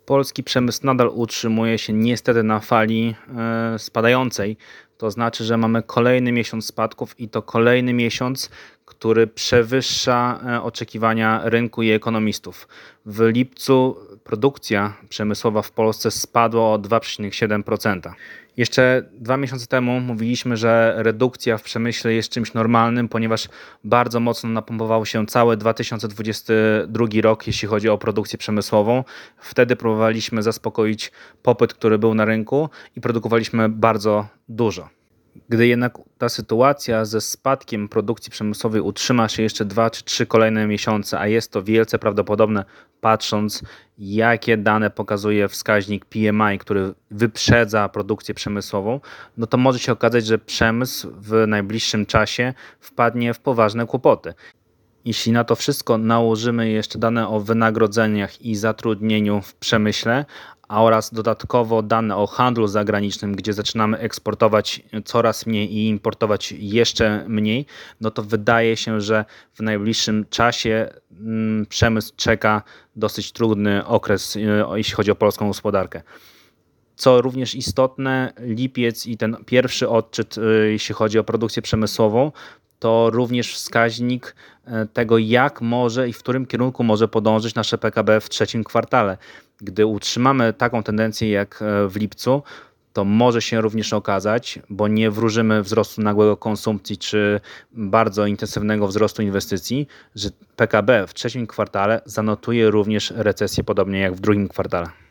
Polski przemysł nadal utrzymuje się niestety na fali spadającej. To znaczy, że mamy kolejny miesiąc spadków i to kolejny miesiąc, który przewyższa oczekiwania rynku i ekonomistów. W lipcu produkcja przemysłowa w Polsce spadła o 2,7%. Jeszcze 2 miesiące temu mówiliśmy, że redukcja w przemyśle jest czymś normalnym, ponieważ bardzo mocno napompował się cały 2022 rok, jeśli chodzi o produkcję przemysłową. Wtedy próbowaliśmy zaspokoić popyt, który był na rynku i produkowaliśmy bardzo dużo. Gdy jednak ta sytuacja ze spadkiem produkcji przemysłowej utrzyma się jeszcze 2 czy 3 kolejne miesiące, a jest to wielce prawdopodobne, patrząc jakie dane pokazuje wskaźnik PMI, który wyprzedza produkcję przemysłową, no to może się okazać, że przemysł w najbliższym czasie wpadnie w poważne kłopoty. Jeśli na to wszystko nałożymy jeszcze dane o wynagrodzeniach i zatrudnieniu w przemyśle, oraz dodatkowo dane o handlu zagranicznym, gdzie zaczynamy eksportować coraz mniej i importować jeszcze mniej, no to wydaje się, że w najbliższym czasie przemysł czeka dosyć trudny okres, jeśli chodzi o polską gospodarkę. Co również istotne, lipiec i ten pierwszy odczyt, jeśli chodzi o produkcję przemysłową, to również wskaźnik tego, jak może i w którym kierunku może podążyć nasze PKB w trzecim kwartale. Gdy utrzymamy taką tendencję jak w lipcu, to może się również okazać, bo nie wróżymy wzrostu nagłego konsumpcji czy bardzo intensywnego wzrostu inwestycji, że PKB w trzecim kwartale zanotuje również recesję, podobnie jak w drugim kwartale.